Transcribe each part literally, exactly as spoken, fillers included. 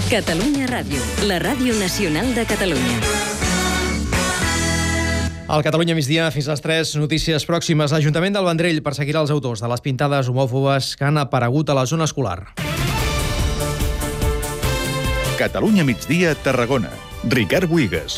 Catalunya Ràdio, la ràdio nacional de Catalunya. Al Catalunya migdia, fins a les tres, notícies pròximes. L'Ajuntament del Vendrell perseguirà els autors de les pintades homòfobes que han aparegut a la zona escolar. Catalunya migdia, Tarragona. Ricard Buigas.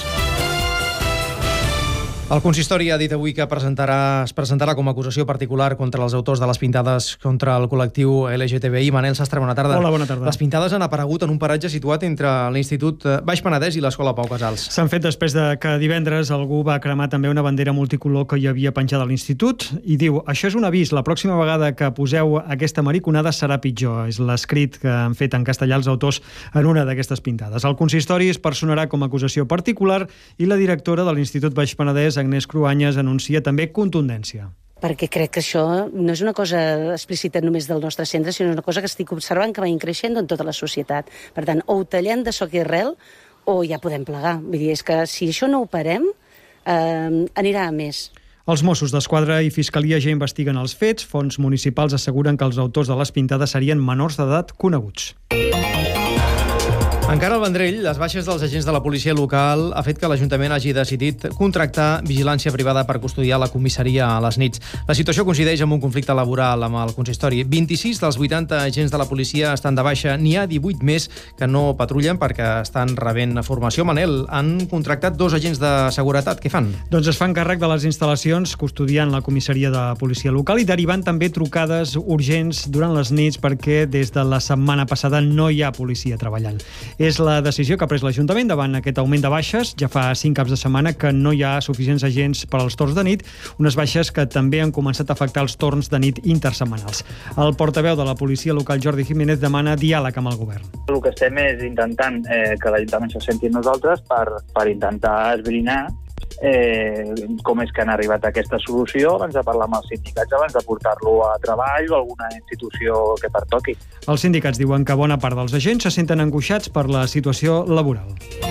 El consistori ha dit avui que presentarà, es presentarà com a acusació particular contra els autors de les pintades contra el col·lectiu L G T B I. Manel Sastre, bona tarda. Hola, bona tarda. Les pintades han aparegut en un paratge situat entre l'Institut Baix Penedès i l'Escola Pau Casals. S'han fet després de que divendres algú va cremar també una bandera multicolor que hi havia penjada a l'Institut i diu, això és un avís, la pròxima vegada que poseu aquesta mariconada serà pitjor. És l'escrit que han fet en castellà els autors en una d'aquestes pintades. El consistori es personarà com a acusació particular i la directora de l'Institut Baix Penedès, Agnès Cruanyes, anuncia també contundència. Perquè crec que això no és una cosa explícita només del nostre centre, sinó una cosa que estic observant que va increixent en tota la societat. Per tant, o ho tallem de soc i arrel o ja podem plegar. Vull dir, és que si això no ho parem, eh, anirà a més. Els Mossos d'Esquadra i Fiscalia ja investiguen els fets. Fons municipals asseguren que els autors de les pintades serien menors d'edat coneguts. Encara al Vendrell, les baixes dels agents de la policia local ha fet que l'Ajuntament hagi decidit contractar vigilància privada per custodiar la comissaria a les nits. La situació coincideix amb un conflicte laboral amb el consistori. vint-i-sis dels vuitanta agents de la policia estan de baixa. N'hi ha divuit més que no patrullen perquè estan rebent formació. Manel, han contractat dos agents de seguretat. Què fan? Doncs es fan càrrec de les instal·lacions custodiant la comissaria de policia local i derivant també trucades urgents durant les nits perquè des de la setmana passada no hi ha policia treballant. És la decisió que ha pres l'Ajuntament davant aquest augment de baixes. Ja fa cinc caps de setmana que no hi ha suficients agents per als torns de nit, unes baixes que també han començat a afectar els torns de nit intersetmanals. El portaveu de la policia local, Jordi Jiménez, demana diàleg amb el govern. El que estem és intentant eh, que l'Ajuntament se senti amb nosaltres per, per intentar esbrinar Eh, com és que han arribat a aquesta solució abans de parlar amb els sindicats, abans de portar-lo a treball o a alguna institució que pertoqui. Els sindicats diuen que bona part dels agents se senten angoixats per la situació laboral.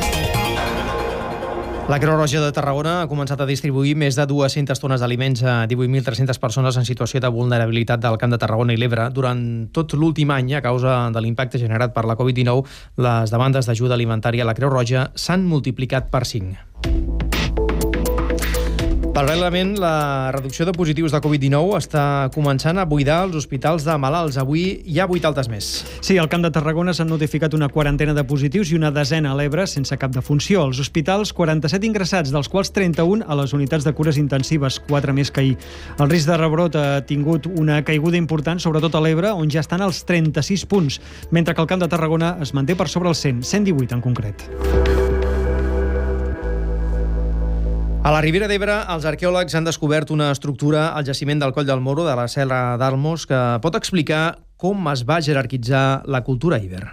La Creu Roja de Tarragona ha començat a distribuir més de dues-centes tones d'aliments a divuit mil tres-centes persones en situació de vulnerabilitat del Camp de Tarragona i l'Ebre. Durant tot l'últim any, a causa de l'impacte generat per la covid dinou, les demandes d'ajuda alimentària a la Creu Roja s'han multiplicat per cinc. Paral·lelament, la reducció de positius de covid dinou està començant a buidar els hospitals de malalts. Avui hi ha vuit altes més. Sí, al Camp de Tarragona s'han notificat una quarantena de positius i una desena a l'Ebre sense cap defunció. Als hospitals, quaranta-set ingressats, dels quals trenta-un a les unitats de cures intensives, quatre més que ahir. El risc de rebrot ha tingut una caiguda important, sobretot a l'Ebre, on ja estan als trenta-sis punts, mentre que el Camp de Tarragona es manté per sobre els cent, cent divuit en concret. A la Ribera d'Ebre, els arqueòlegs han descobert una estructura al jaciment del Coll del Moro, de la Serra d'Almos, que pot explicar com es va jerarquitzar la cultura íber.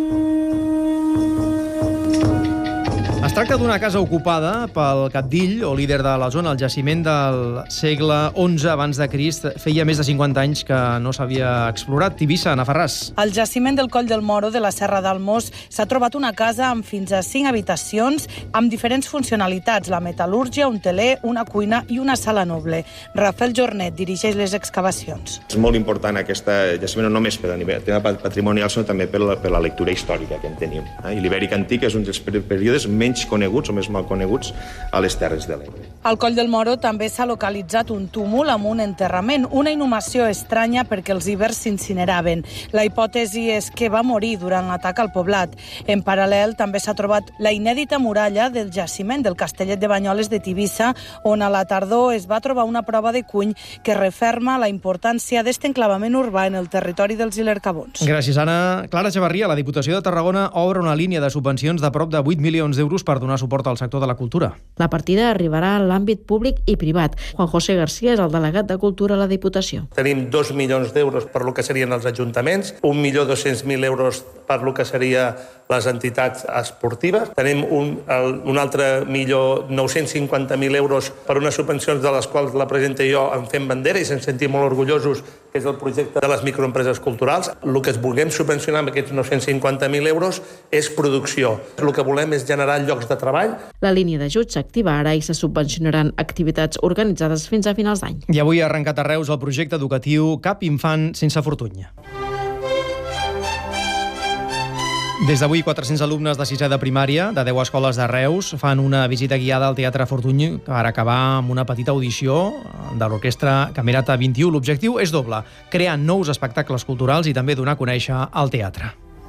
Es tracta d'una casa ocupada pel cabdill o líder de la zona. El jaciment del segle onze abans de Crist feia més de cinquanta anys que no s'havia explorat. Tivissa, Ana Ferràs. Al jaciment del Coll del Moro de la Serra d'Almos s'ha trobat una casa amb fins a cinc habitacions amb diferents funcionalitats: la metal·lúrgia, un teler, una cuina i una sala noble. Rafael Jornet dirigeix les excavacions. És molt important aquest jaciment, no només per a nivell patrimonial, sinó també per la, per la lectura històrica que en tenim. I l'Ibèric Antic és un dels períodes menys coneguts o més mal coneguts a les Terres de l'Ebre. Al Coll del Moro també s'ha localitzat un túmul amb un enterrament, una inhumació estranya perquè els ibers s'incineraven. La hipòtesi és que va morir durant l'atac al poblat. En paral·lel també s'ha trobat la inèdita muralla del jaciment del Castellet de Banyoles de Tivissa, on a la tardor es va trobar una prova de cuny que referma la importància d'este enclavament urbà en el territori dels Ilercabons. Gràcies, Anna. Clara Echevarria, la Diputació de Tarragona obre una línia de subvencions de prop de vuit milions d'euros per donar suport al sector de la cultura. La partida arribarà a l'àmbit públic i privat. Juan José García és el delegat de Cultura a la Diputació. Tenim dos milions d'euros per lo que serien els ajuntaments, un milió dos-cents mil euros per lo que seria les entitats esportives. Tenim un, el, un altre milió nou-cents cinquanta mil euros per unes subvencions de les quals la presidenta i jo en fem bandera i se'n sentim molt orgullosos, que és el projecte de les microempreses culturals. El que es vulguem subvencionar amb aquests nou-cents cinquanta mil euros és producció. El que volem és generar llocs de treball. La línia d'ajuts s'activa ara i se subvencionaran activitats organitzades fins a finals d'any. I avui ha arrencat a Reus el projecte educatiu Cap infant sense fortuny. Des d'avui, quatre-cents alumnes de sisè de primària de deu escoles de Reus fan una visita guiada al Teatre Fortuny per acabar amb una petita audició de l'orquestra Camerata vint i u. L'objectiu és doble, crear nous espectacles culturals i també donar a conèixer el teatre.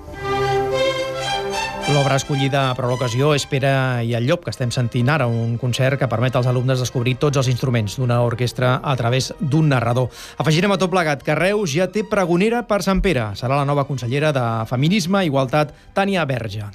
L'obra escollida per l'ocasió és Pere i el Llop, que estem sentint ara, un concert que permet als alumnes descobrir tots els instruments d'una orquestra a través d'un narrador. Afegirem a tot plegat que Reus ja té pregonera per Sant Pere. Serà la nova consellera de Feminisme i Igualtat, Tània Verge.